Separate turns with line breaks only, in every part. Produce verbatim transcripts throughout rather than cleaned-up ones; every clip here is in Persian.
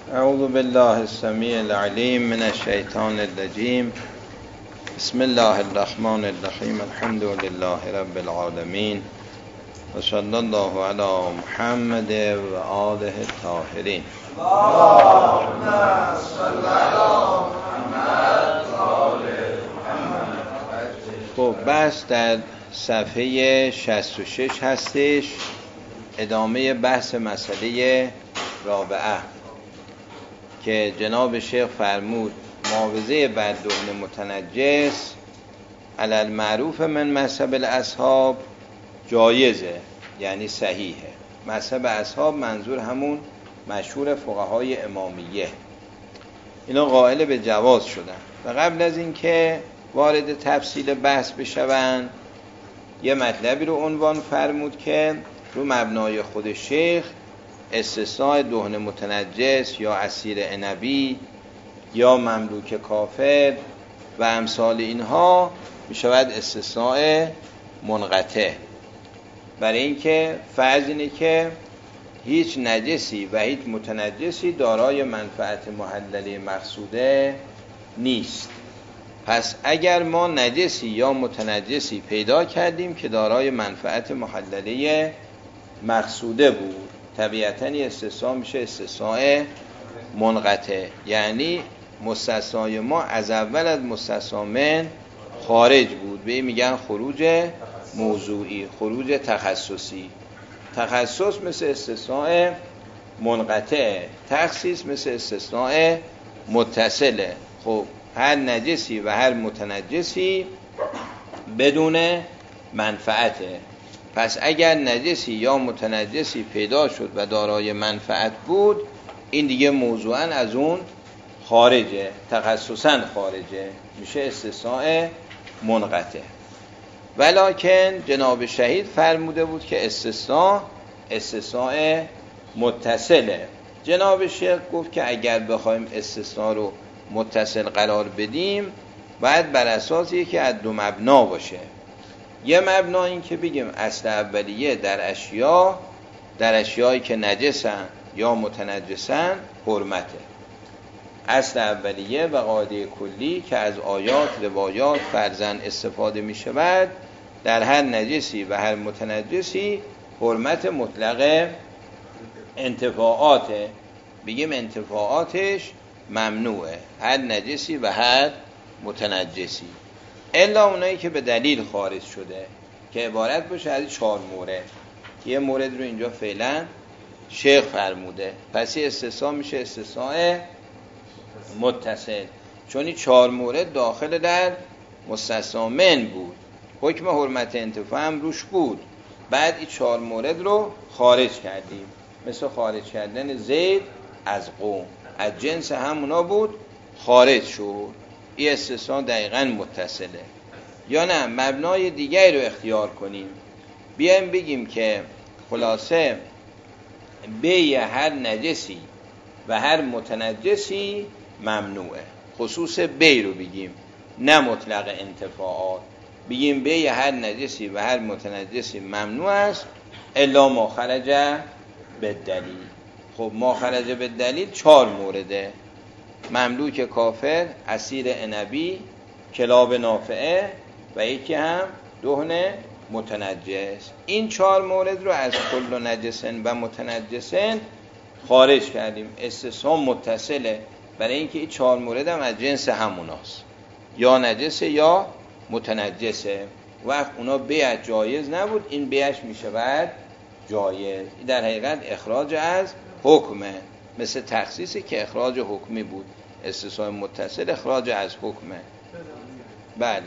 اعوذ بالله السمیع العلیم من الشیطان الرجیم. بسم الله الرحمن الرحیم. الحمد لله رب العالمین و صلی الله علی محمد و آله الطاهرین.
اللهم صل علی محمد و آل محمد.
خب بحث در صفحه شصت و شش هستش، ادامه بحث مسئله رابعه که جناب شیخ فرمود معاوضه بر دهن متنجس علی المعروف من مذهب الاصحاب جایزه، یعنی صحیحه. مذهب اصحاب منظور همون مشهور فقهای امامیه، اینا قائل به جواز شدن. و قبل از این که وارد تفصیل بحث بشوند یه مطلبی رو عنوان فرمود که رو مبنای خود شیخ استثناء دهن متنجس یا عصیر عنبی یا مملوک کافر و امثال اینها می شود استثناء منقطع، برای اینکه فرض اینه که هیچ نجسی و هیچ متنجسی دارای منفعت محلله مقصوده نیست. پس اگر ما نجسی یا متنجسی پیدا کردیم که دارای منفعت محلله مقصوده بود، طبیعتاً استثناء میشه استثناء منقطع، یعنی مستثنای ما از اول از مستثنا من خارج بود. به این میگن خروج موضوعی، خروج تخصصی. تخصص مثل استثناء منقطع، تخصیص مثل استثناء متصله. خب هر نجسی و هر متنجسی بدون منفعته. پس اگر نجسی یا متنجسی پیدا شد و دارای منفعت بود، این دیگه موضوعاً از اون خارجه، تخصصاً خارجه، میشه استثناء منقطع. ولکن جناب شهید فرموده بود که استثناء استثناء متصله. جناب شیخ گفت که اگر بخوایم استثناء رو متصل قرار بدیم باید بر اساس یکی از دو مبنا باشه. یه مبنا این که بگیم اصل اولیه در اشیا، در اشیایی که نجسن یا متنجسن حرمته. اصل اولیه و قاعده کلی که از آیات روایات فرضاً استفاده می شود، در هر نجسی و هر متنجسی حرمت مطلق انتفاعاته. بگیم انتفاعاتش ممنوعه، هر نجسی و هر متنجسی، الا اونایی که به دلیل خارج شده که عبارت باشه از چهار مورد. یه مورد رو اینجا فعلا شیخ فرموده، پس این استثناء میشه استثناء متصل، چون این چهار مورد داخل در مستثنا من بود، حکم حرمت انتفاع هم روش بود. بعد این چهار مورد رو خارج کردیم، مثل خارج کردن زید از قوم، از جنس همونا بود، خارج شد. این استثناء دقیقاً متصله. یا نه مبنای دیگری رو اختیار کنیم، بیایم بگیم که خلاصه بی هر نجسی و هر متنجسی ممنوعه. خصوص بی رو بگیم، نه مطلق انتفاعات. بگیم بی هر نجسی و هر متنجسی ممنوع است الا ما خرج به دلیل. خب ما خرج به دلیل چهار مورده: مملوک کافر، عصیر عنبی، کلاب نافعه و یکی هم دهن متنجس. این چهار مورد رو از کل نجسن و متنجسن خارج کردیم. استثناء متصله، برای اینکه این چهار مورد هم از جنس هموناست، یا نجسه یا متنجسه. وقت اونا بیع جایز نبود، این بیعش میشه بعد جایز. این در حقیقت اخراج از حکمه، مثل تخصیصی که اخراج حکمی بود. استثناء متصل اخراج از حکمه. بله.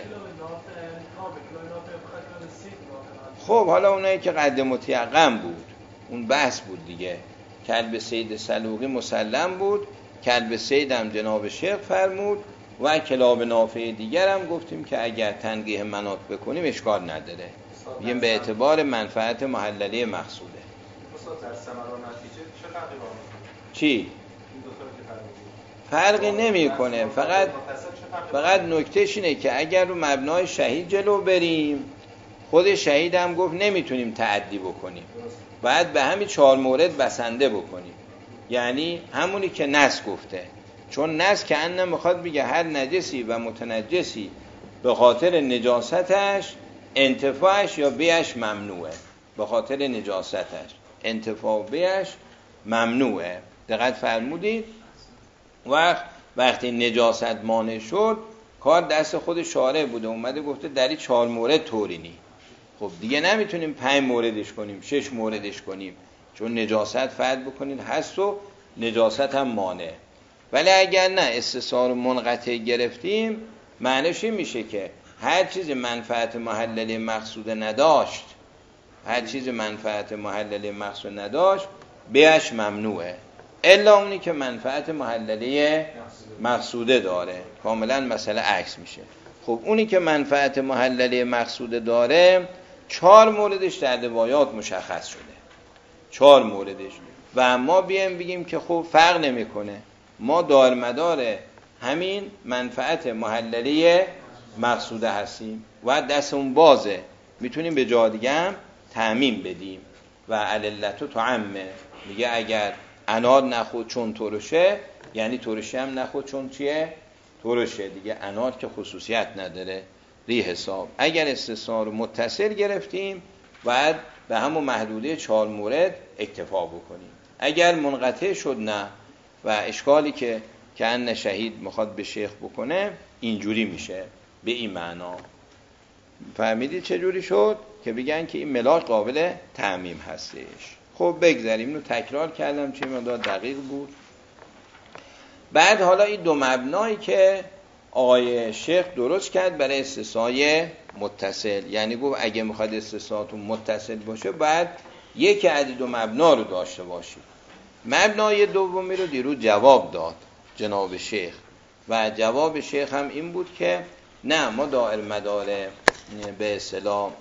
خب حالا اونایی که قد متیقن بود، اون بحث بود دیگه. کلب سید سلوقی مسلم بود، کلب سید هم جناب شیخ فرمود و کلاب نافع دیگر هم گفتیم که اگر تنقیح مناط بکنیم اشکال نداره، بگیم به اعتبار منفعت محلله مقصوده. چی؟ فرقی نمی کنه، فقط فقط نکتهش اینه که اگر رو مبنای شهید جلو بریم، خود شهید هم گفت نمیتونیم تعدی بکنیم، باید به همین چهار مورد بسنده بکنیم. یعنی همونی که نص گفته، چون نص که انه میخواد بگه هر نجسی و متنجسی به خاطر نجاستش انتفاعش یا بیعش ممنوعه، به خاطر نجاستش انتفاع بیعش ممنوعه. دقت فرمودید؟ وقت وقتی نجاست مانع شد کار دست خود شارع بوده، اومده گفته در این چهار مورد طوری نی. خب دیگه نمیتونیم پنج موردش کنیم، شش موردش کنیم، چون نجاست فرض بکنید هست و نجاست هم مانع. ولی اگر نه استثار منقطع گرفتیم معنیش این میشه که هر چیز منفعت محلله مقصود نداشت، هر چیز منفعت محلله مقصود نداشت بیعش ممنوعه، الا اونی که منفعت محلله مقصوده داره. کاملا مسئله عکس میشه. خب اونی که منفعت محلله مقصوده داره چهار موردش در روایات مشخص شده، چهار موردش. و ما بیایم بگیم که خب فرق نمیکنه، ما دار مدار همین منفعت محلله مقصوده هستیم و دستمون بازه، میتونیم به جا دیگه هم تعمیم بدیم. و عللتو تعمه، میگه اگر انار نخود چون ترشه، یعنی ترشی هم نخود چون چیه؟ ترشه دیگه. انار که خصوصیت نداره ری حساب. اگر استثناء رو متصل گرفتیم باید به همون محدوده چهار مورد اکتفا بکنیم. اگر منقطع شد نه، و اشکالی که که ان شهید میخواد به شیخ بکنه اینجوری میشه به این معنا. فهمیدید چه جوری شد؟ که بگن که این ملاک قابل تعمیم هستش. خب بگذاریم، اینو تکرار کردم چه مقدار دقیق بود. بعد حالا این دو مبنایی که آقای شیخ درست کرد برای استثناء متصل، یعنی گفت اگه میخواد استثناءتون متصل باشه باید یک عدد دو مبنا رو داشته باشید. مبنای دومی رو دیروز جواب داد جناب شیخ و جواب شیخ هم این بود که نه، ما دائر مدار به اصطلاح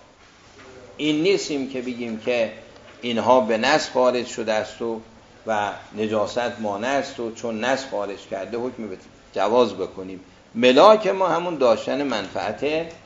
این نیستیم که بگیم که اینها به نص خارج شده است و و نجاست مانع است و چون نص خارج کرده حکم به جواز بکنیم. ملاک ما همون داشتن منفعت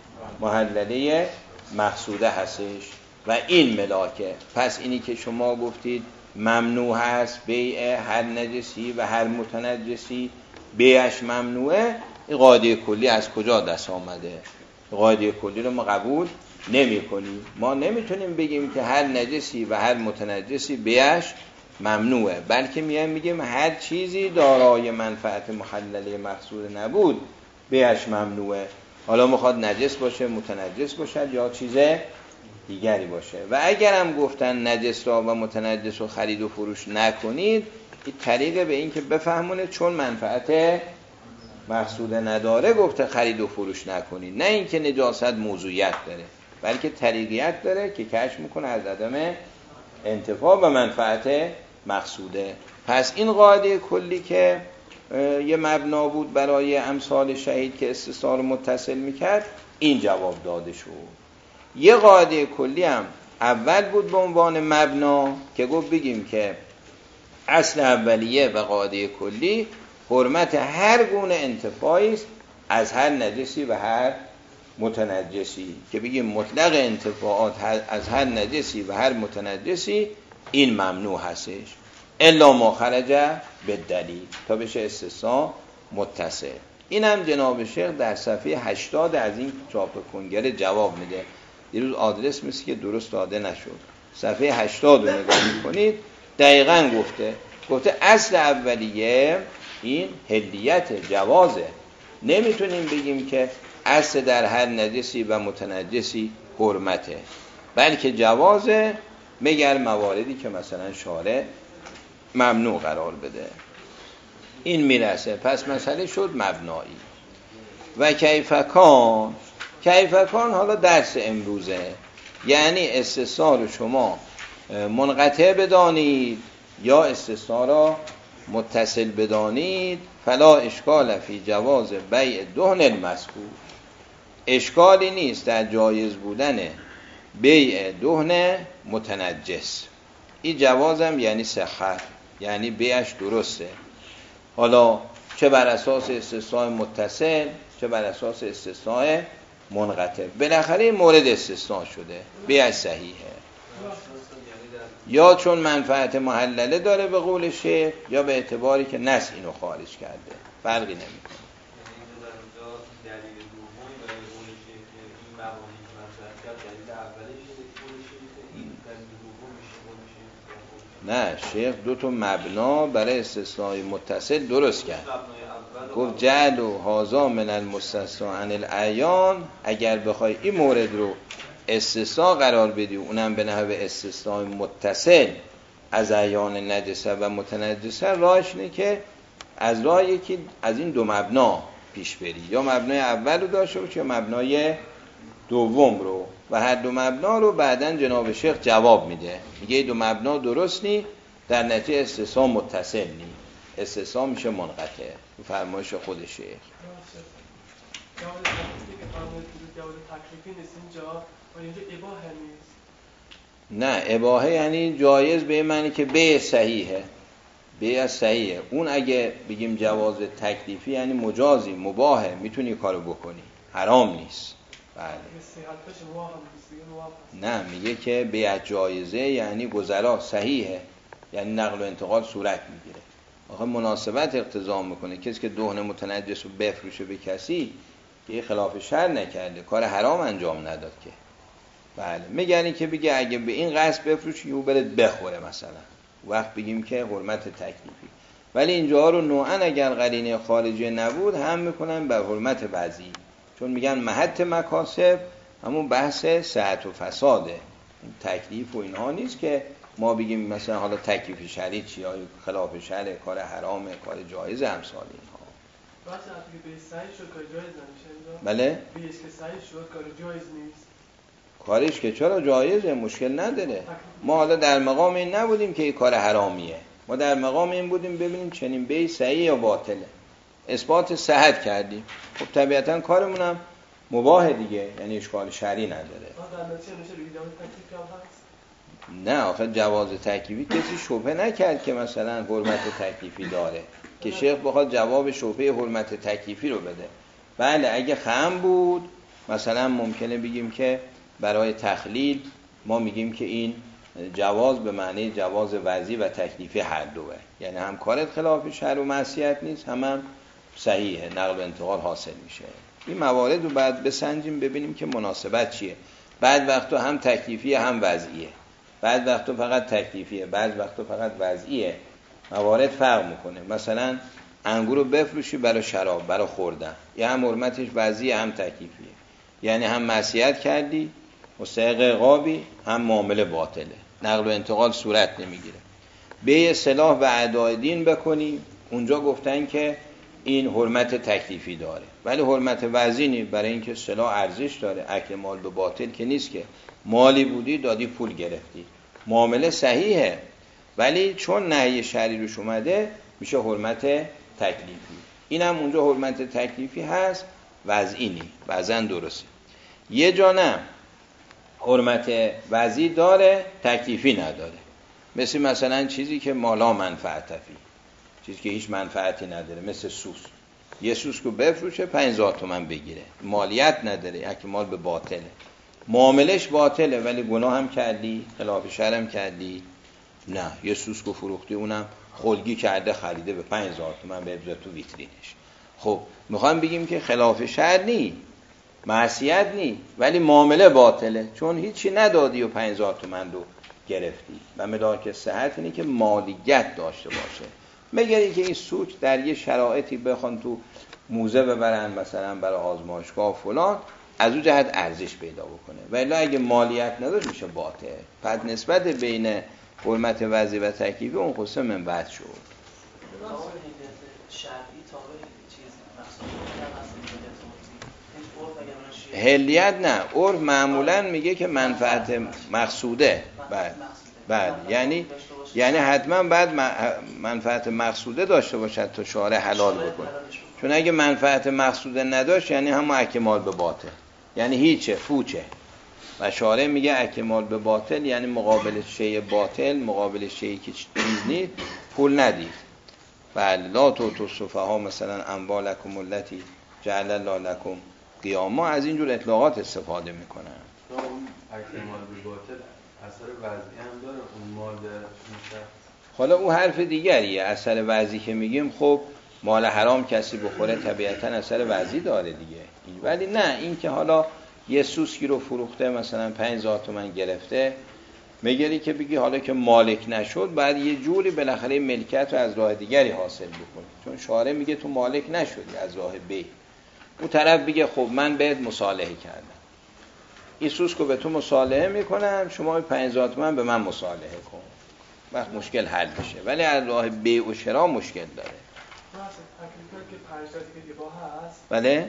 محلله مقصوده هستش و این ملاکه. پس اینی که شما گفتید ممنوع هست بیع هر نجسی و هر متنجسی، بیعش ممنوعه، این قاعده کلی از کجا دست آمده؟ قاعده کلی رو ما قبول نمی کنیم. ما نمیتونیم بگیم که هر نجسی و هر متنجسی بیعش ممنوعه، بلکه میایم میگیم هر چیزی دارای منفعت محلله مقصود نبود بیعش ممنوعه. حالا میخواد نجس باشه، متنجس باشه یا چیز دیگری باشه. و اگر هم گفتن نجس را و متنجس رو خرید و فروش نکنید، این طریقه به این که بفهمونه چون منفعت مقصود نداره گفته خرید و فروش نکنید، نه اینکه نجاست موضوعیت داره، بلکه طریقیت داره که کشف میکنه از عدم انتفاع و منفعت مقصوده. پس این قاعده کلی که یه مبنا بود برای امثال شهید که استثناء رو متصل میکرد، این جواب داده شد. یه قاعده کلی هم اول بود به عنوان مبنا که گفت بگیم که اصل اولیه و قاعده کلی حرمت هر گونه انتفاعی است از هر نجسی و هر متنجسی، که بگیم مطلق انتفاعات از هر نجسی و هر متنجسی این ممنوع هستش، الا ما خرج به دلیل، تا بشه استثناء متصل. این هم جناب شیخ در صفحه هشتاد از این چاپ کنگره جواب میده. دیروز آدرس مثل که درست داده نشد، صفحه هشتاد رو نگاه میکنید دقیقاً گفته گفته اصل اولیه این حلیت جوازه. نمیتونیم بگیم که اصل در هر نجسی و متنجسی حرمته، بلکه جوازه مگر مواردی که مثلا شارع ممنوع قرار بده. این میرسه. پس مسئله شد مبنایی. و کیفکان کیفکان حالا درس امروزه، یعنی استثناء رو شما منقطع بدانید یا استثناء را متصل بدانید، فلا اشکال فی جواز بیع دهن المذکور، اشکالی نیست در جایز بودن بیع دهن متنجس. این جوازم یعنی صحت، یعنی بیعش درسته، حالا چه بر اساس استثناء متصل چه بر اساس استثناء منقطع، بالاخره مورد استثناء شده، بیعش صحیحه. یا چون منفعت محلله داره به قول شیخ، یا به اعتباری که نص اینو خارج کرده، فرقی نمیکنه. نه، شیخ دو تا مبنا برای استثناء متصل درست کرد. گفت جعل و هازا من المستثنى عن الاعیان، اگر بخوای این مورد رو استثناء قرار بدی، اونم به نحو استثناء متصل از اعیان نجسه و متنجسه، راهش اینه که از راه یکی از این دو مبنا پیش بری، یا مبنای اول رو داشته باشی یا مبنای دوم رو، و هر دو مبنا رو بعدن جناب شیخ جواب میده، میگه دو مبنا درست نی، در نتیجه استثناء متصل نی، استثناء میشه منقطع. فرمایش خود شیخ. نه، اباحه یعنی جایز به معنی که بیع صحیحه، بیع صحیحه. اون اگه بگیم جواز تکلیفی یعنی مجازی، مباحه، میتونی کارو بکنی، حرام نیست. بله. نه، میگه که بیع جایزه یعنی گذرا صحیحه، یعنی نقل و انتقال صورت میگیره. آخه مناسبت اقتضا میکنه کسی که دهن متنجس رو بفروشه به کسی که خلاف شرع نکرده، کار حرام انجام نداد که. بله، میگن که بگه اگه به این قصد بفروشی او بره بخوره مثلا، وقت بگیم که حرمت تکلیفی. ولی اینجا رو نوعا اگر قرینه خارجی نبود هم میکنن به حرمت بعضی، چون میگن محط مکاسب همون بحث صحت و فساده، تکلیف و اینها نیست که ما بگیم مثلا حالا تکلیف شرعی چیه، خلاف شرع، کار حرامه، کار جایز، امثال اینها.
واسه اگه به سعی شد کار جایز نمیشه.
بله؟
بیش که سعی شد کار جایز نیست.
کارش که چرا جایزه، مشکل نداره. ما حالا در مقام این نبودیم که این کار حرامیه، ما در مقام این بودیم ببینیم چنین بی صحیح یا باطله، اثبات صحت کردیم. خب طبیعتا کارمونم مباح دیگه، یعنی اشکال شرعی نداره. نه آخه جواز تکلیفی کسی شبهه نکرد که مثلا حرمت تکلیفی داره که شیخ بخواد جواب شبهه حرمت تکلیفی رو بده. بله اگه خم بود مثلا ممکنه بگیم که برای تخلیل ما میگیم که این جواز به معنی جواز وضعی و تکلیفی هر دوه، یعنی هم کارت خلاف شرع و معصیت نیست، هم هم صحیحه، نقل و انتقال حاصل میشه. این موارد رو بعد بسنجیم ببینیم که مناسبت چیه. بعد وقتا هم تکلیفیه هم وضعیه، بعد وقتا فقط تکلیفیه، بعد وقتا فقط وضعیه. موارد فرق میکنه. مثلا انگور رو بفروشی برای شراب، برای خوردن، یا هم حرمتش وضعیه هم تکلیفیه، یعنی هم معصیت کردی مستحق عقابی، هم معامله باطله، نقل و انتقال صورت نمیگیره. بیع سلاح و ادای دین بکنی، اونجا گفتن که این حرمت تکلیفی داره، ولی حرمت وضعی نیست، برای اینکه سلاح ارزش داره، اکل مال به باطل که نیست، که مالی بودی دادی پول گرفتی، معامله صحیحه، ولی چون نهی شرعی روش اومده میشه حرمت تکلیفی. اینم اونجا حرمت تکلیفی هست، وضعی نیست، وضعاً درسته. یه جا نه، حرمت وضعی داره تکلیفی نداره، مثل مثلا چیزی که مالا منفعتفی، چیزی که هیچ منفعتی نداره، مثل سوس. یه سوس که بفروشه پنج هزار تومان بگیره، مالیت نداره، یک مال به باطله، معاملش باطله ولی گناه هم کردی، خلاف شرع هم کردی. نه، یه سوس که فروختی اونم خلگی کرده خریده به پنج هزار تومان به ابزار تو ویترینش. خب میخوام بگیم که خلاف شرع نی، معصیت نی، ولی معامله باطله، چون هیچی ندادی و پنج هزار تومان رو گرفتی. و ملاک صحت اینه که مالیت داشته باشه. مگری که این سوچ در یه شرایطی بخوان تو موزه ببرن مثلا برای آزمایشگاه فلان، از اون جهت ارزش پیدا بکنه، ولی اگه مالیت نداشت میشه باطل. پس نسبت بین حرمت وضعی و تکلیفی اون قصه من بعد شد. هلیت نه، عرف معمولا میگه که منفعت مقصوده. بعد بعد یعنی یعنی حتما بعد منفعت مقصوده داشته باشد تا شارع حلال بکنه، چون اگه منفعت مقصوده نداشت یعنی همون اکمال به باطل، یعنی هیچه، فوچه. و شارع میگه اکمال به باطل یعنی مقابل شیء باطل، مقابل شیء که چیز نیست پول ندید. بله، لا توتوا السفهاء مثلا اموالکم التی جعل الله لکم قیاما، از اینجور اطلاقات استفاده میکنن.
اکمال به باطل
اثر وضعی هم داره اون مال میشه.
حالا اون حرف دیگریه. اثر وضعی که میگیم خب مال حرام کسی بخوره طبیعتا اثر وضعی داره دیگه، ولی نه این که حالا یه سوسکی رو فروخته مثلا پنج هزار تومان گرفته، میگری که بگی حالا که مالک نشد بعد یه جوری بالاخره ملکیت رو از راه دیگری حاصل بکنی، چون شارع میگه تو مالک نشدی از راه بی. اون طرف بگه خب من بهت مصالحه کردم، این سوسک رو به تو مصالحه میکنم، شما پنج هزار تومان به من مصالحه کن، وقت مشکل حل میشه. ولی از راه بیع و شرا مشکل داره. بله؟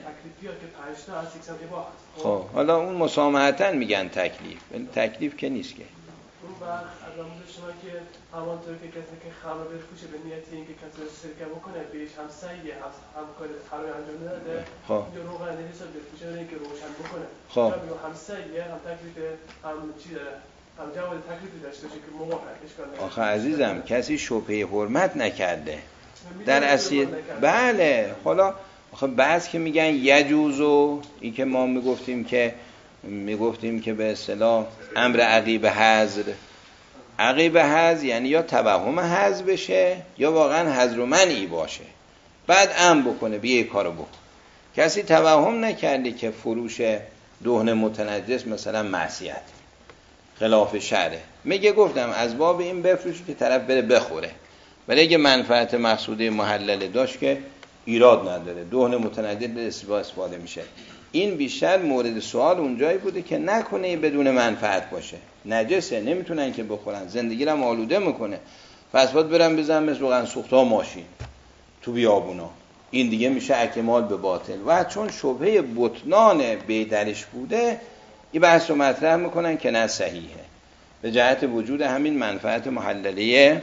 خب حالا اون مسامحتاً میگن تکلیف، ولی تکلیف که نیست که.
اون بعد از آموز شما که همانطور که کسی که خمر بفروشه به نیت اینکه کسی رو سرکه بکنه بهش هم سعیه هم کار حرام انجام نده، اینجا روغن نویسا بفروشه داره که روشن بکنه، هم سعیه هم تکلیف هم چی داره، هم جواد تکلیفی داشته باشه که مباهد اشکال نده.
آخه عزیزم کسی شبهه حرمت نکرده در اصل. بله حالا آخه بعض که میگن یجوزو، این که ما میگفتیم که میگفتیم که به اصطلاح امر عقیب حظر، عقیب حظر یعنی یا توهم حظر بشه یا واقعا حظر و منعی باشه، بعد ام بکنه بیه کارو بکن. کسی توهم نکرده که فروش دهن متنجس مثلا معصیت خلاف شرعه، میگه گفتم از باب این بفروشی که طرف بره بخوره، ولی اگه منفعت مقصوده محلله داشت که ایراد نداره، دهن متنجس استفاده میشه. این بیشتر مورد سوال اونجایی بوده که نکنه بدون منفعت باشه، نجسه نمیتونن که بخورن، زندگی رو آلوده میکنه، پس باید برن بزن مثل روغن سوخته ماشین تو بیابونا، این دیگه میشه اکمال به باطل. و چون شبهه بطلان بیدرش بوده این بحث رو مطرح میکنن که نه صحیحه، به جهت وجود همین منفعت محلله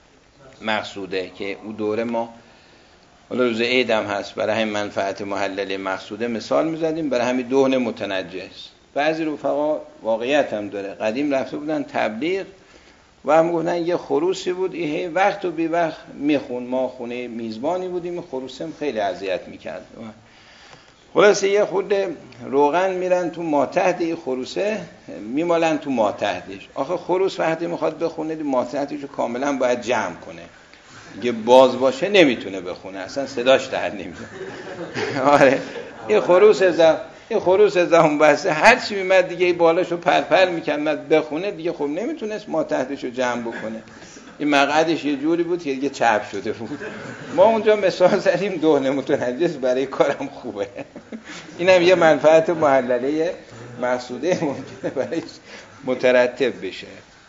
مقصوده که او دوره ما حالا روز عید هم هست، برای همین منفعت محلله مقصوده مثال میزدیم، برای همین دهن متنجس. بعضی رفقا واقعیت هم داره، قدیم رفته بودن تبلیغ و هم گفتن یه خروسی بود این وقت و بی وقت میخون، ما خونه میزبانی بودیم، این خروس هم خیلی اذیت میکرد. خلاصه یه خود روغن میرن تو ماتحت این خروسه میمالن تو ماتحتش. آخه خروس وقتی میخواد بخونه ماتحتش رو کاملا باید جمع کنه، دیگه باز باشه نمیتونه بخونه، اصلا صداش در نمیاد. آره این خروس از این خروس از اون بسته هر چی میمد دیگه بالاشو پرپر میکرد بخونه دیگه، خب نمیتونست ماتحتشو جمع بکنه. این مقعدش یه جوری بود که دیگه چپ شده بود. ما اونجا مثال زدیم دهن متنجس برای کارم خوبه. اینم یه منفعت محلله مقصوده ممکنه برای مترتب بشه.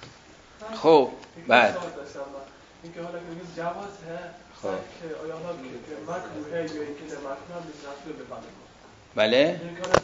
خب بعد
اینکه حالا که میگیم جواز هست که آیا حالا که مکروه یا اینکه در مکروه نیست رفته ببنده.
بله؟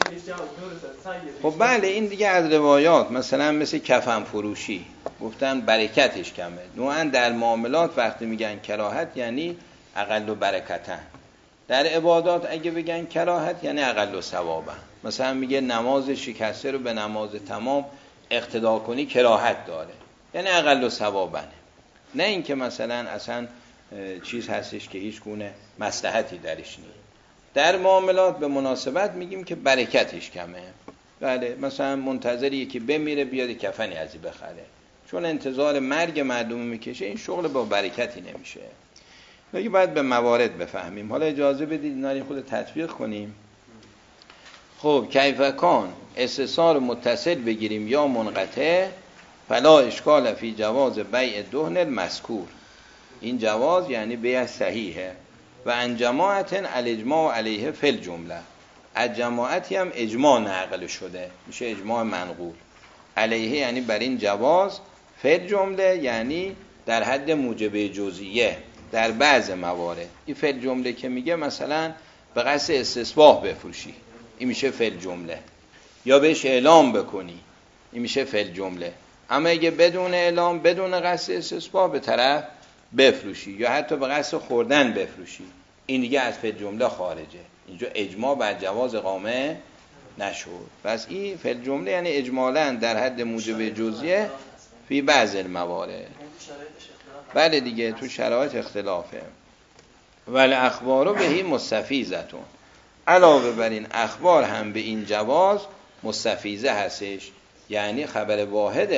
خب بله این دیگه از روایات، مثلا مثل کفن فروشی گفتن برکتش کمه. نوعا در معاملات وقتی میگن کراهت یعنی اقل و برکتن، در عبادات اگه بگن کراهت یعنی اقل و ثوابن. مثلا میگه نماز شکسته رو به نماز تمام اقتدا کنی کراهت داره، یعنی اقل و ثوابن، نه اینکه مثلا اصلا چیز هستش که هیچ گونه مصلحتی درش نیست. در معاملات به مناسبت میگیم که برکتش کمه. بله مثلا منتظری که بمیره بیاد کفنی ازی بخره، چون انتظار مرگ مردم میکشه، این شغل با برکتی نمیشه. دیگه باید به موارد بفهمیم. حالا اجازه بدید اینا خود تطبیق کنیم. خب کیف کان استثار متصل بگیریم یا منقطع، فلا اشکال فی جواز بیع دهن المذکور. این جواز یعنی بیع صحیحه. و ان جماعت الاجماع علیه فی الجمله، از جماعتی هم اجماع نقل شده، میشه اجماع منقول. علیه یعنی بر این جواز، فی الجمله یعنی در حد موجب جزئیه در بعض موارد. این فی الجمله که میگه مثلا به قصد استصباح بفروشی، این میشه فی الجمله، یا بهش اعلام بکنی، این میشه فی الجمله. اما اگه بدون اعلام بدون قصد استصباح به طرف بفروشی یا حتی به قصد خوردن بفروشی، این دیگه از فی الجمله خارجه. اینجا اجماع بر جواز اقامه نشد. پس این فی الجمله یعنی اجمالاً در حد موجب جزئیه فی بعض الموارد. بله دیگه تو شرایط اختلافه. ول اخبارو بهی مستفیضتون، علاوه بر این اخبار هم به این جواز مستفیضه هستش، یعنی خبر واحده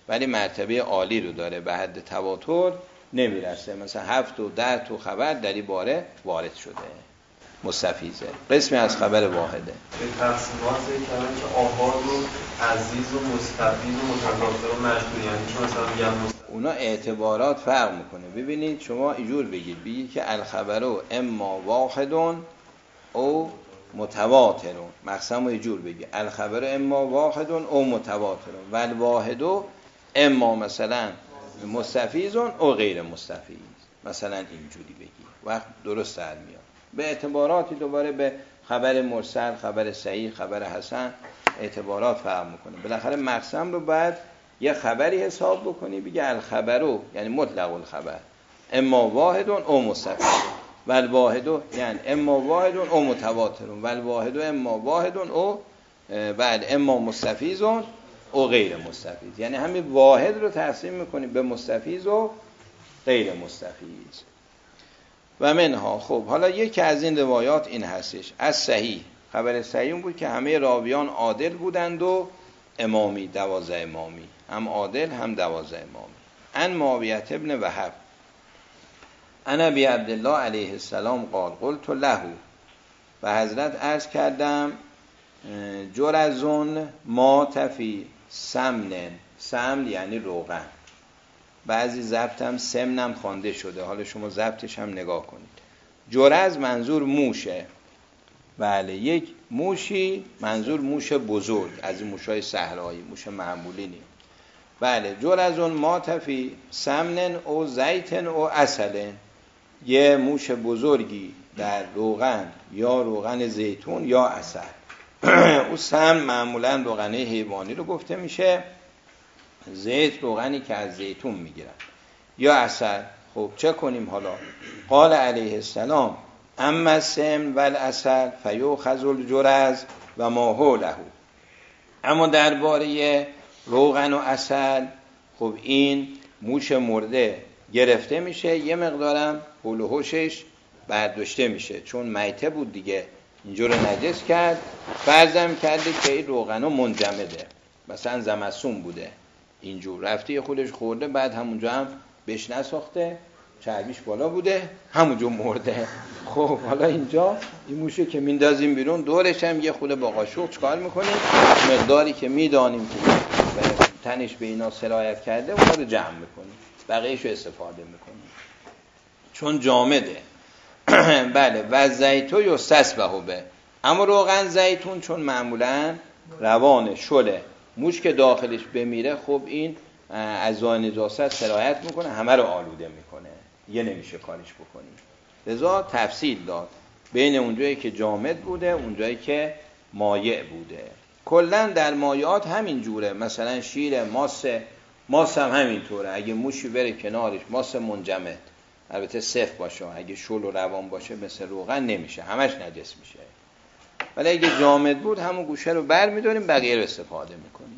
ولی مرتبه عالی رو داره، به حد تواتر نمیرسه. مثلا هفت و ده تو خبر در این باره وارد شده مستفیضه، قسمی از خبر واحده.
به تقسیمات کلمه که آحاد و عزیز و مستفیض و متواتر و مشهور، یعنی چون مثلا میگم
اونا اعتبارات فرق میکنه. ببینید شما اینجور بگید، بگید که الخبرو اما واحدون او متواترون، مقسم رو اینجور بگید الخبرو اما واحدون او متواترون و الواحدو اما مثلا مستفیضون او غیر مستفیض، مثلا اینجوری بگید، وقت درست در میاد. به اعتباراتی دوباره به خبر مرسل، خبر صحیح، خبر حسن اعتبارات فرق میکنه. بالاخره مقسم رو بعد یه خبری حساب بکنی، بگه الخبرو یعنی مطلق الخبر اما واحدون او مستفیض و الواحدو یعنی اما واحدون او متواترون و الواحدو اما واحدون او بعد اما مستفیضون او غیر مستفیض، یعنی همین واحد رو تقسیم میکنیم به مستفیض و غیر مستفیض. و منها، خب حالا یکی از این روایات این هستش از صحیح، خبر صحیح اون بود که همه راویان عادل بودند و امامی، دوازده امامی، هم عادل هم دوازده امامی. ان معاویه ابن وهب ان ابی عبدالله علیه السلام قال قلت له، و حضرت عرض کردم جرزون ما تفی سمن، سمن یعنی روغن، بعضی ضبط هم سمنم خوانده شده، حالا شما ضبطش هم نگاه کنید. جرز منظور موشه، بله یک موشی، منظور موش بزرگ از این موشای صحرایی، موش معمولی نیست. بله جرزون ما تفی سمن او زیتن او عسلن، یه موش بزرگی در روغن یا روغن زیتون یا عسل. او سمن معمولا روغنه حیوانی رو گفته میشه، زیت روغنی که از زیتون میگیرن، یا عسل. خب چه کنیم حالا؟ قال علیه السلام اما السمن و العسل فیؤخذ الجرز و ما حوله. اما درباره روغن و عسل، خب این موش مرده گرفته میشه، یه مقدارم حول و حوشش برداشته میشه، چون میته بود دیگه، اینجا رو نجس کرد، فرضم کرده که این روغنو منجمده، مثلا زمستون بوده، اینجور رفته خودش خورده، بعد همونجا هم بهش نساخته، چربیش بالا بوده، همونجا مرده. خب حالا اینجا این موشه که میندازیم بیرون، دورش هم یه خود با قاشق چکار میکنیم، مقداری که میدانیم که تنش به اینا سرایت کرده اون رو جمع میکنیم، بقیهشو استفاده میکنیم چون جامده. بله و زیتو یستسبح به، اما روغن زیتون چون معمولا روانه شله، موش که داخلش بمیره، خب این اعضای نجاست سرایت میکنه، همه رو آلوده میکنه، یه نمیشه کارش بکنی. لذا تفصیل داد بین اونجایی که جامد بوده اونجایی که مایع بوده. کلا در مایعات همین جوره، مثلا شیر، ماس، ماس هم همینطوره، اگه موشی بره کنارش ماس منجمد، البته صفر باشه، اگه شل و روان باشه مثل روغن نمیشه، همش نجس میشه، ولی اگه جامد بود همون گوشه رو بر میداریم، بقیه رو استفاده میکنیم.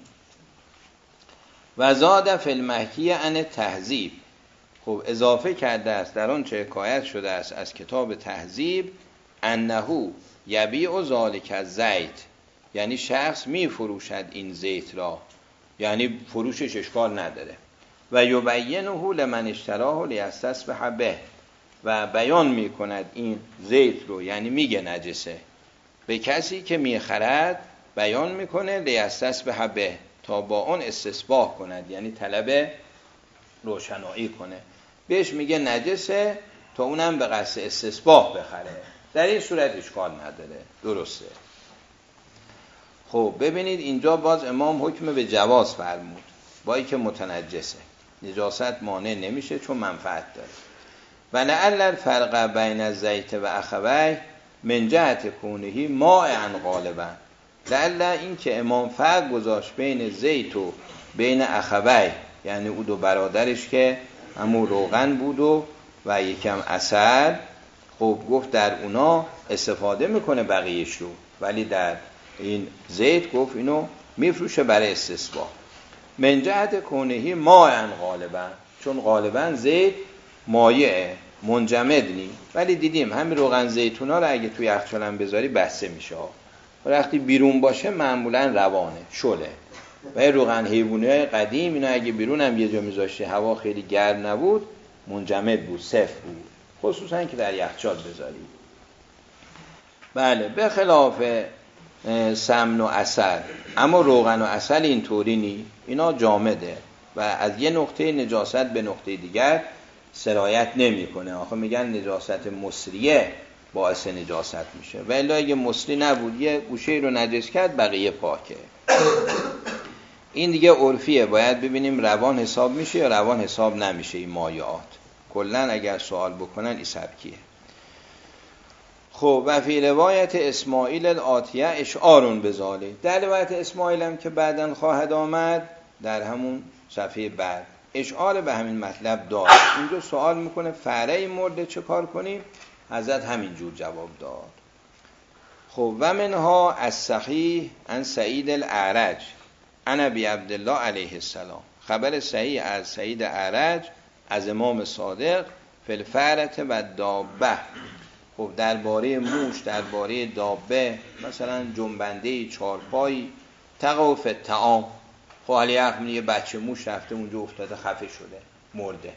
و زاد فی المحکی عن تهذیب، خب اضافه کرده است در آن چه حکایت شده است از کتاب تهذیب، انه یبیع ذلک الزیت، یعنی شخص میفروشد این زیت را، یعنی فروشش اشکال نداره. و یبینه لمن اشتراه لیستسبح به، و بیان میکند این زیت رو، یعنی میگه نجسه، به کسی که میخرد بیان میکنه لیستسبح به، تا با اون استصباح کند، یعنی طلب روشنایی کنه، بهش میگه نجسه تا اونم به قصد استصباح بخره، در این صورت اشکال نداره، درسته. خب ببینید اینجا باز امام حکم به جواز فرمود، با اینکه متنجسه، نجاست مانع نمیشه چون منفعت داره. و لعل الفرق بین الزیت و اخویه من جهت کونهی مائعا غالبا، لعل این که امام فرق گذاشت بین زیت و بین اخویه، یعنی او دو برادرش که همون روغن بود و و یکم عسل، خب گفت در اونا استفاده میکنه بقیهش رو، ولی در این زیت گفت اینو میفروشه برای استصباح. من جهت کونهی مائعا غالبا، چون غالبا زیت مایعه، منجمد نی، ولی دیدیم همین روغن زیتونا رو اگه توی یخچال هم بذاری بسته میشه، وقتی بیرون باشه معمولا روانه، شله، و این روغن حیوانی قدیم اینا اگه بیرون هم یه جا میذاشته هوا خیلی گرم نبود منجمد بود، صفر بود، خصوصا که در یخچال بذارید. بله به خلاف سمن و عسل، اما روغن و عسل اینطوری نی، اینا جامده و از یه نقطه نجاست به نقطه دیگر سرایت نمیکنه. آخه میگن نجاست مصریه باعث نجاست میشه و الا اگه مصری نبود یه گوشه رو نجس کرد بقیه پاکه. این دیگه عرفیه، باید ببینیم روان حساب میشه یا روان حساب نمیشه. این مایعات کلن اگر سوال بکنن این سبکیه. خب و فی روایت اسماعیل الاتیه اشعارون بذاله، در روایت اسماعیل هم که بعداً خواهد آمد در همون صفحه بعد اشعار به همین مطلب داد. اینجا سوال میکنه فعره این مرده چه کار کنیم؟ حضرت همینجور جواب داد. خب و منها از صحیح عن سعید الاعرج عن ابی عبدالله علیه السلام، خبر صحیح از سعید اعرج از امام صادق فی الفعرة و دابه. خب درباره موش، درباره دابه، مثلا جنبنده چارپایی تقوف طعام، خب علی اخم یه بچه موش رفته اونجا افتاده خفه شده مرده،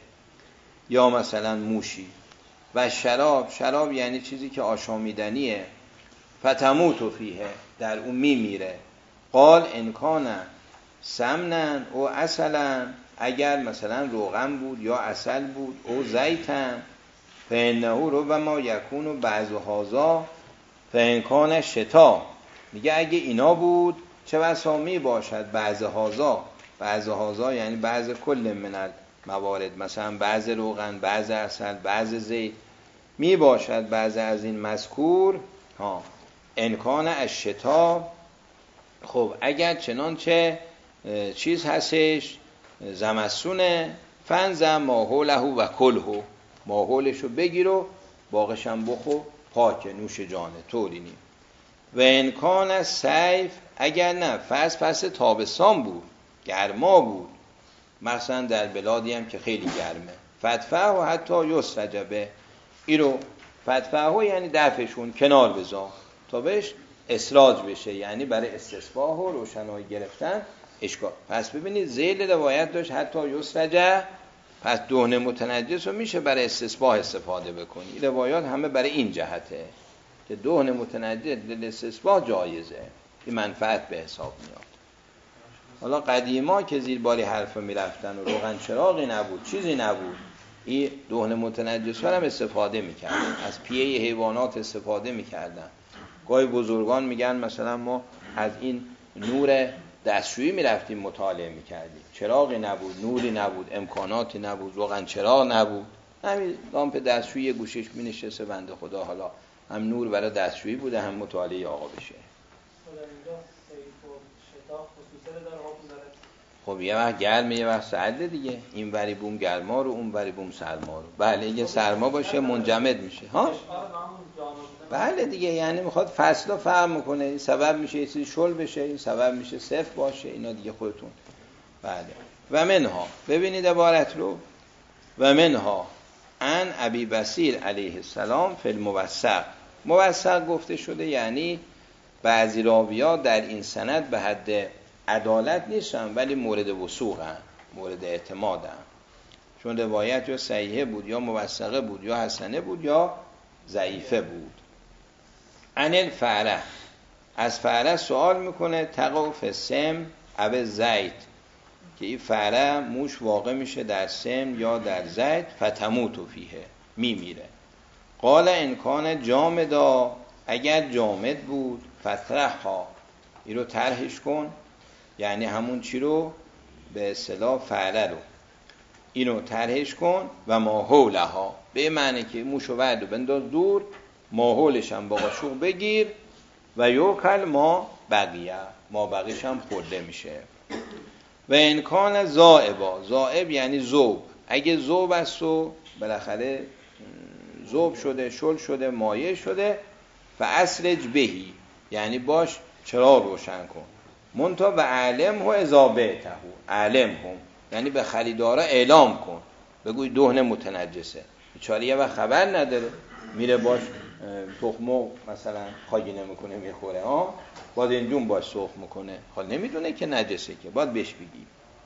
یا مثلا موشی. و شراب، شراب یعنی چیزی که آشامیدنیه، فتموت فیه، در اون میمیره. قال انکان سمنن او عسلن، اگر مثلا روغن بود یا عسل بود، او زیتن فانه رو و ما یکون و بعض هازا فانکان شتا، میگه اگه اینا بود چه بسا می باشد بعض هازا، بعض هازا یعنی بعض کل من الموارد، مثلا بعض روغن، بعض عسل، بعض زیت، می باشد بعض از این مذکور ها انکان از شتا. خب اگر چنانچه چیز هستش زمستونه فنزم ماهوله و کلهو، ماهولشو بگیر و باقشم بخو پاک نوش جانه، طوری نیم. و انکان از سیف، اگر نه فصل فصل تابستان بود گرما بود، مثلا در بلادی هم که خیلی گرمه، فتفه و حتی یستجبه، این رو فتفه یعنی دفعشون کنار بذار تا بهش اسراج بشه، یعنی برای استصباح و روشنایی گرفتن اشکال. پس ببینید ذیل روایت داشت حتی یسرجه، پس دهن متنجس رو میشه برای استصباح استفاده بکنی. این روایات همه برای این جهته که دهن متنجس در استصباح جایزه، این منفعت به حساب میاد. حالا قدیما که زیر باری حرفا میرفتن و روغن چراغی نبود چیزی نبود، این دهن متنجس هم استفاده میکردن، از پیه حیوانات استفاده میکردن. گاهی بزرگان میگن مثلا ما از این نور دستشویی میرفتیم مطالعه میکردیم، چراغی نبود، نوری نبود، امکاناتی نبود، روغن چراغ نبود، همین لامپ دستشویی گوشش مینشسته بنده خدا، حالا هم نور برای دستشویی بوده هم مطالعه آقا بشه. خب یه وقت گرمه یه وقت سرده دیگه، این وری بوم گرما رو اون وری بوم سرما رو. بله اگه سرما باشه منجمد میشه ها. بله دیگه، یعنی میخواد فصلا فرق میکنه، این سبب میشه یه چیزی شل بشه، این سبب میشه صفر باشه، اینا دیگه خودتون. بله و منها، ببینید عبارت رو، و منها ان ابی بصیر علیه السلام فی الموثق. موثق گفته شده یعنی بعضی راوی‌ها در این سند به حد عدالت نیستن ولی مورد وثوقن، مورد اعتمادن، چون روایت یا صحیحه بود یا موثقه بود یا حسنه بود یا ضعیفه بود. عن الفعره، از فعره سوال میکنه تقوف سم او زیت، که این فعره موش واقع میشه در سم یا در زیت، فتموتو فیه، میمیره. قال انکان جامدا، اگر جامد بود فترحها، این رو طرحش کن، یعنی همون چی رو به اصطلاح فعله رو اینو طرحش کن، و ما حولها به معنی که موشو بعدو بنداز دور، ما حولش هم با قاشق بگیر، و یوکل ما بقیه، ما بقیش هم خورده میشه. و انکان زائبا، زائب یعنی ذوب، اگه ذوب است و بالاخره ذوب شده، شل شده، مایع شده، فاسرج بهی، یعنی باش چراغ روشن کن، منتها و علم و اضابه‌ته، علم هم یعنی به خریدارا اعلام کن، بگوی دهن متنجسه، بیچاره یه وقت خبر نداره، میره باش تخمو مثلا خاگی نمیکنه میخوره ها بادنجون باش سرخ میکنه حال نمیدونه که نجسه که باید بهش بگیم.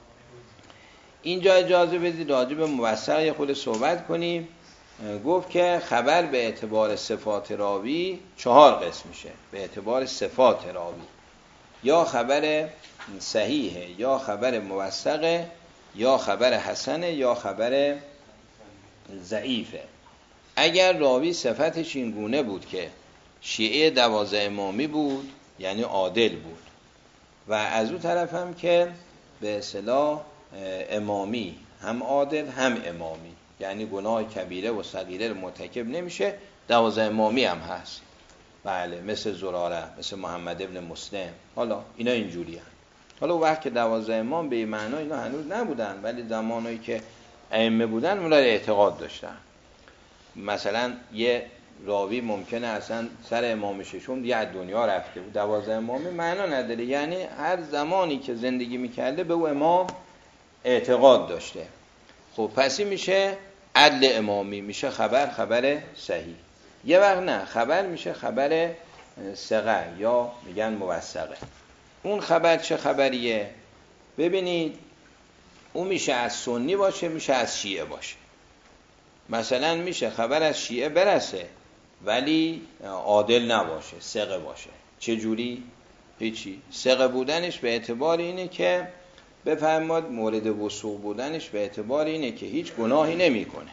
اینجا اجازه بدید راجع به موثق یه خود صحبت کنیم. گفت که خبر به اعتبار صفات راوی چهار قسم میشه. به اعتبار صفات راوی یا خبر صحیحه یا خبر موثقه یا خبر حسنه یا خبر ضعیفه. اگر راوی صفتش این گونه بود که شیعه دوازده امامی بود یعنی عادل بود و از اون طرف هم که به اصطلاح امامی هم عادل هم امامی یعنی گناه کبیره و صغیره مرتکب نمیشه دوازده امامی هم هست بله مثل زراره مثل محمد ابن مسلم حالا اینا اینجوری هم. حالا وقت که دوازده امام به این معنا اینا هنوز نبودن ولی زمانی که ائمه بودن اونا رو اعتقاد داشتن. مثلا یه راوی ممکنه اصلا سر امام ششم دیگه از دنیا رفته بود دوازده امامی معنا نداره یعنی هر زمانی که زندگی میکرده به او امام اعتقاد داشته. خب پس این میشه عدل امامی میشه خبر خبر صحیح. یه وقت نه خبر میشه خبر ثقه یا میگن موثقه. اون خبر چه خبریه؟ ببینید اون میشه از سنی باشه میشه از شیعه باشه. مثلا میشه خبر از شیعه برسه ولی عادل نباشه ثقه باشه. چه جوری؟ هیچی. ثقه بودنش به اعتبار اینه که بفرماد مورد وثوق بودنش به اعتبار اینه که هیچ گناهی نمیکنه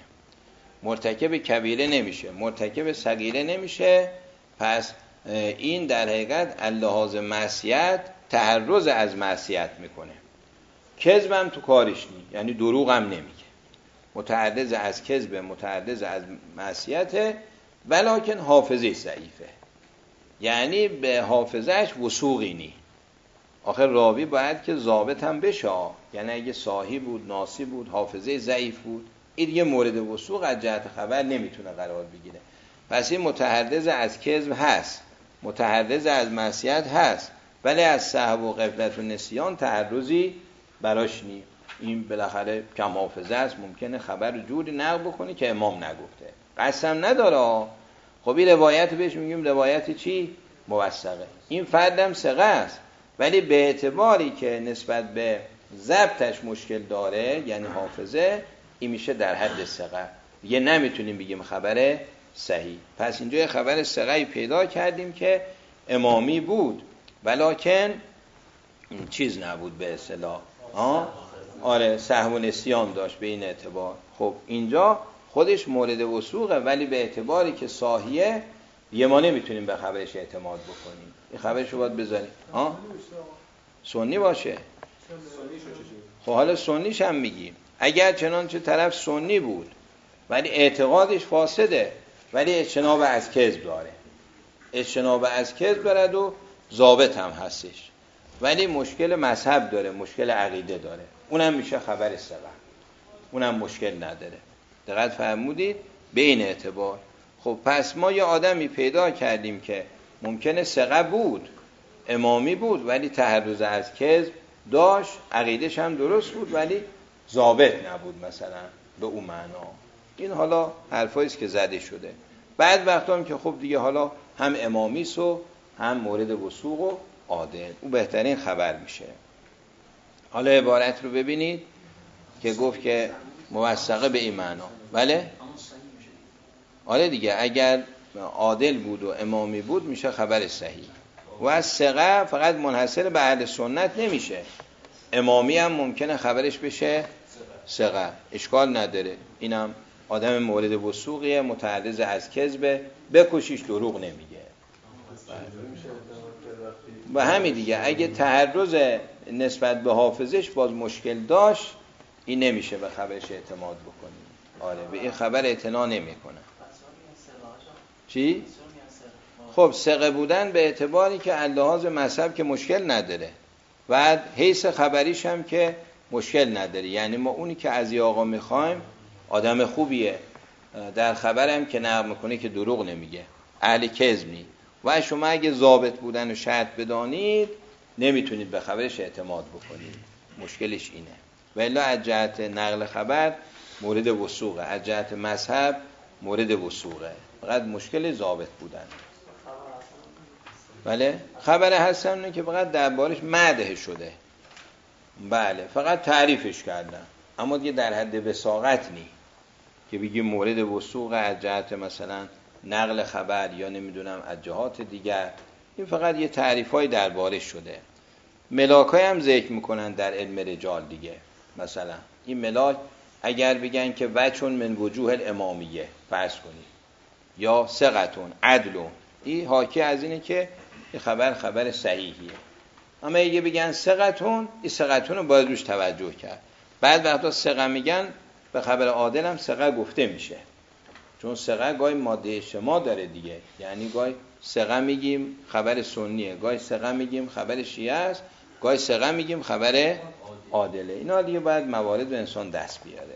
مرتکب کبیره نمیشه مرتکب صغیره نمیشه. پس این در حقیقت اللحاظ معصیت تحرز از معصیت میکنه. کذب هم تو کارش نی یعنی دروغ هم نمیگه متعرض از کذب متعرض از معصیت ولکن حافظه ضعیفه یعنی به حافظهش وثوقی نی. آخر راوی باید که ضابط هم بشه یعنی اگه صاحی بود ناسی بود حافظه ضعیف بود این یه مورد وثوق از جهت خبر نمیتونه قرار بگیره. پس این متحرز از کذب هست متحرز از معصیت هست ولی از سهو و غفلت و نسیان تحرزی براش نی. این بالاخره کم حافظه است ممکنه خبر جوری نقل بکنه که امام نگفته قسم نداره. خب این روایت بهش میگیم روایت چی؟ موثقه. این فردم ثقه است ولی به اعتباری که نسبت به ضبطش مشکل داره یعنی حافظه این میشه در حد ثقه دیگه نمیتونیم بگیم خبر صحیح. پس اینجا خبر ثقه‌ای پیدا کردیم که امامی بود ولکن چیز نبود به اصطلاح آره سهو و نسیان داشت به این اعتبار. خب اینجا خودش مورد وثوقه ولی به اعتباری که صاحیه یه ما نمیتونیم به خبرش اعتماد بکنیم. این خبرش رو باید بذاریم ها سنی باشه. خب حالا سنیش هم میگیم اگر چنانچه طرف سنی بود ولی اعتقادش فاسده ولی اجتناب از کذب داره اجتناب از کذب دارد و ضابط هم هستش ولی مشکل مذهب داره مشکل عقیده داره اونم میشه خبر ثقه اونم مشکل نداره. دقت فرمودید به این اعتبار. خب پس ما یه آدمی پیدا کردیم که ممکنه ثقه بود امامی بود ولی تحرز از کذب داشت عقیدش هم درست بود ولی ضابط نبود مثلا به اون معنا. این حالا حرفایی است که زده شده. بعد وقتا هم که خب دیگه حالا هم امامی سو هم مورد وثوق و عادل او بهترین خبر میشه. حالا عبارت رو ببینید که گفت که موثقه به این معنا بله آره دیگه اگر عادل بود و امامی بود میشه خبر صحیح. و از ثقه فقط منحصر به اهل سنت نمیشه امامی هم ممکنه خبرش بشه ثقه اشکال نداره اینم آدم مورد وثوقیه متعرض از کذب بکشیش دروغ نمیگه و همین دیگه. اگه تحرز نسبت به حافظش باز مشکل داشت این نمیشه به خبرش اعتماد بکنیم. آره به این خبر اعتنا نمیکنه. چی؟ خب ثقه بودن به اعتباری که اللحاظ مذهب که مشکل نداره و حیث خبریش هم که مشکل نداره یعنی ما اونی که از یه آقا میخوایم آدم خوبیه در خبرم که نقل میکنه که دروغ نمیگه اهل کذب نی و شما اگه ضابط بودن و شرط بدانید نمیتونید به خبرش اعتماد بکنید مشکلش اینه. ولی از جهت نقل خبر مورد وثوقه از جهت مذهب مورد وثوقه. فقط مشکل ضابط بودن. بله خبر حسن اینه که فقط دربارش مدح شده، بله فقط تعریفش کردن، اما دیگه در حد وثاقت نی که بگیم مورد وثوق از جهت مثلا نقل خبر یا نمیدونم از جهات دیگر. این فقط یه تعریفای دربارش شده. ملاکای هم ذکر میکنن در علم رجال دیگه. مثلا این ملاک اگر بگن که وچون من وجوه الامامیه فرض کنید، یا ثقتون عدلون، این حاکی از اینه که این خبر خبر صحیحیه. اما اگه بگن ثقتون، این ثقتون رو باید روش توجه کرد. بعد وقتا ثقه میگن به خبر عادل هم ثقه گفته میشه، چون ثقه گاهی ماده اجتماع داره دیگه. یعنی گاهی ثقه میگیم خبر سنیه، گاهی ثقه میگیم خبر شیعه است، گاهی ثقه میگیم خبر عادله. اینا دیگه باید موارد به انسان دست بیاره.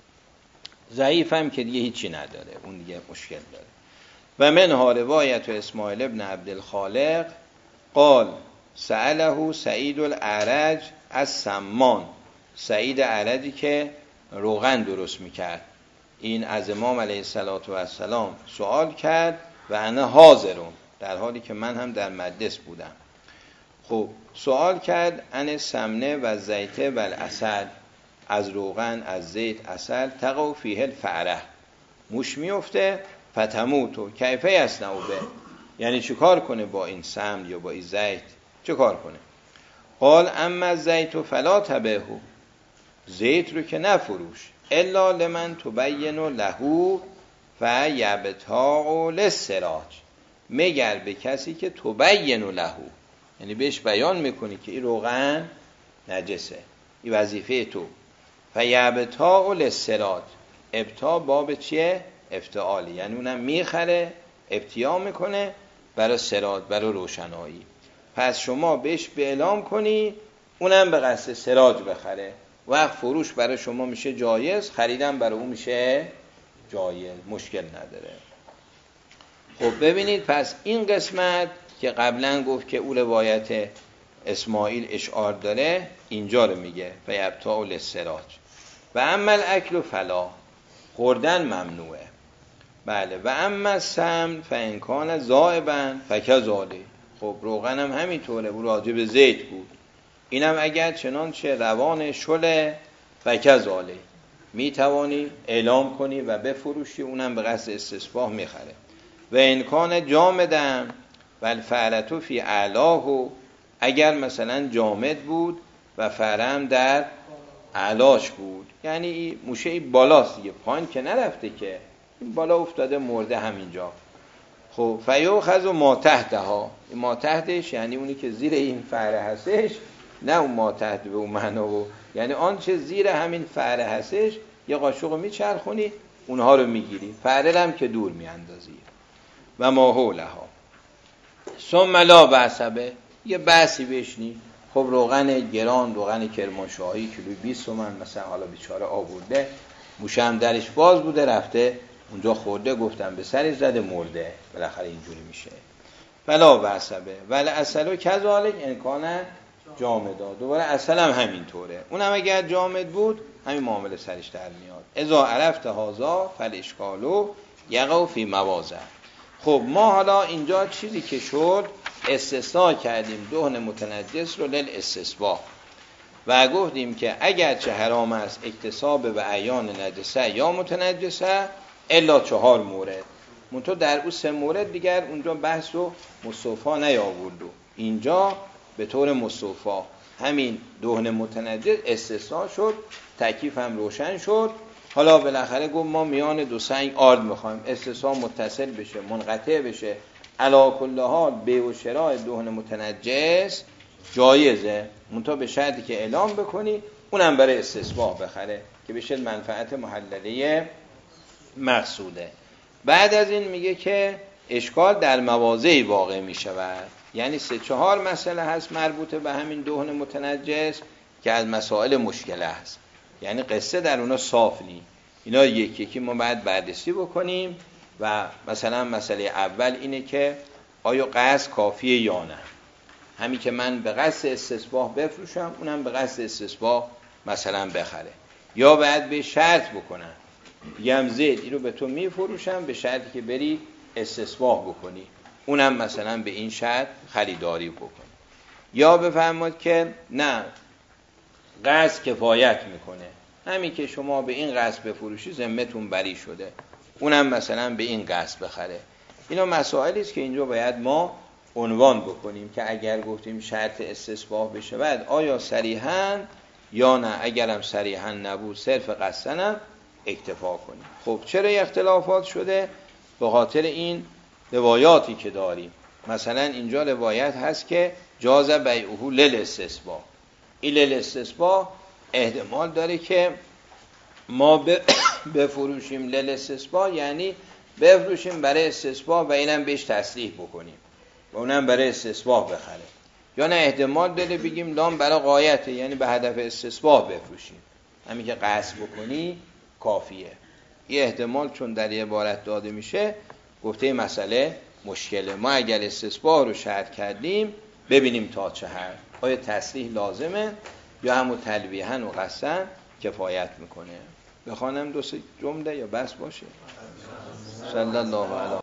ضعیف هم که دیگه هیچی نداره، اون دیگه مشکل داره. و منها روایت اسماعیل ابن عبدالخالق قال سأله سعید الاعرج از سمان، سعید اعرجی که روغن درست میکرد، این از امام علیه السلام سوال کرد و انا حاضرون، در حالی که من هم در مجلس بودم. خب سوال کرد ان سمنه و زیته و العسل، از روغن، از زیت، عسل، تقو فیه الفعره، موش میفته، فتموتو کیفه یصنع به، یعنی چه کار کنه با این سمن یا با این زیت، چه کار کنه؟ قال اما زیت فلا تبعه، زیت رو که نفروش، الا لمن تبین له فیبتاع للسراج، مگر به کسی که تبین له، یعنی بهش بیان میکنی که این روغن نجسه، این وظیفه تو. فیبتاع للسراج، ابتاع باب چیه؟ افتعالی، یعنی اونم میخره، ابتیاع میکنه برای سراج، برای روشنایی. پس شما بهش به اعلام کنی اونم به قصد سراج بخره، وقت فروش برای شما میشه جایز، خریدن برای اون میشه جایز، مشکل نداره. خب ببینید، پس این قسمت که قبلا گفت که اون روایت اسماعیل اشعار داره، اینجا رو میگه فیبتاع للسراج. و اما الاکل فلا، خوردن ممنوعه. بله. و اما سمن فانکان ذائبا فکذالک، خب روغن هم همینطوره، او راجع به زیت بود، اینم اگر چنانچه روان شله فکذالک، میتوانی اعلام کنی و بفروشی، اونم به قصد استصباح میخره. و انکان جامدن و الفعلتو فی اعلاه، اگر مثلا جامد بود و فرم در اعلاش بود، یعنی موشه ای بالاست دیگه، پایین که نرفته که، این بالا افتاده مرده همینجا. خب فیوخذ ما تحتها، ما تحتش یعنی اونی که زیر این فره هستش، نه اون ما تحت به اون معنا، و یعنی آنچه زیر همین فره هستش، یه قاشق میچرخونی اونها رو میگیری، فره هم که دور میاندازی. و ما حولها ثم لا بأسبه، یه بحثی بشنی. خب روغن گران، روغن کرمانشاهی کیلوی بیست تومن مثلا، حالا بیچاره آورده، موشه هم درش باز بوده، رفته اونجا خورده، گفتم به سرش زده مرده، بالاخره اینجوری میشه. فلا بأسبه ول عسل کذالک امکان جامدا، دوباره عسل هم همینطوره، اونم اگر جامد بود همین معامله سرش در میاد. اذا عرفت هذا فالاشکالو یقع فی مواضع. خب ما حالا اینجا چیزی که شد استثناء کردیم دهن متنجس رو للاستثباح و گفتیم که اگر چه حرام است اکتساب به عیان نجسه یا متنجسه الا چهار مورد، منتها در اون سه مورد دیگر اونجا بحث رو مصطفی نیاورد، اینجا به طور مصطفی همین دهن متنجس استثناء شد، تکلیف هم روشن شد. حالا بالاخره گفت ما میان دو سنگ آرد میخوایم، استثناء متصل بشه، منقطع بشه، علی کل حال بیع و شراء دهن متنجس جایزه، منتها به شرطی که اعلام بکنی اونم برای استصباح بخره که بشه منفعت محلله مقصوده. بعد از این میگه که اشکال در مواضعی واقع میشود، یعنی سه چهار مسئله هست مربوطه به همین دهن متنجس که از مسائل مشکله هست، یعنی قصه در اونا صاف نی، اینا یکی یکی ما باید بررسی بکنیم. و مثلا مسئله اول اینه که آیا قصد کافیه یا نه، همین که من به قصد استصباح بفروشم اونم به قصد استصباح مثلا بخره، یا باید به شرط بکنم بگم زید این رو به تو میفروشم به شرطی که بری استصباح بکنی، اونم مثلا به این شرط خریداری بکنی. یا بفرماد که نه قرض کفایت میکنه، همین که شما به این قرض بفروشی ذمتون بری شده، اونم مثلا به این قرض بخره. اینا مسائلی است که اینجا باید ما عنوان بکنیم که اگر گفتیم شرط استصباح بشه بعد آیا صریحاً یا نه، اگرم صریحاً نبود صرف قصدنم اکتفا کنیم. خب چرا اختلافات شده؟ به خاطر این روایاتی که داریم. مثلا اینجا روایت هست که جاز بیعه للاستصباح. این للاستصباح احتمال داره که ما بفروشیم للاستصباح، یعنی بفروشیم برای استصباح و اینم بهش تصریح بکنیم و اونم برای استصباح بخره. یا نه احتمال داره بگیم لام برای غایته، یعنی به هدف استصباح بفروشیم، همین که قصد بکنی کافیه. این احتمال چون در عبارت داده میشه گفته مسئله مشکله. ما اگر استصباح رو شرط کردیم ببینیم تا چه حد آیا تصریح لازمه یا همون تلویحاً و قصداً کفایت میکنه. بخوانم دو سه جمله یا بس باشه؟ صلی الله علیه